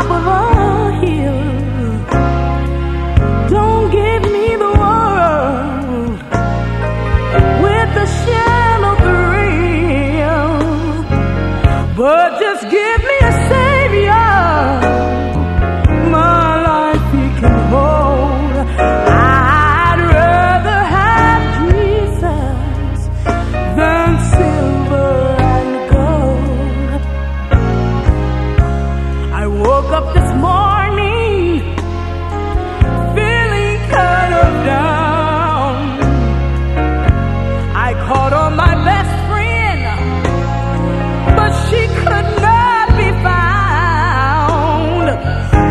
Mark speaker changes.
Speaker 1: top of a hill. Don't give me the world with the shallow thrill, but just give me a savior. My life he can hold. I'd rather have Jesus than silver and gold. I woke up this morning feeling kind of down. I called on my best friend, but she could not be found.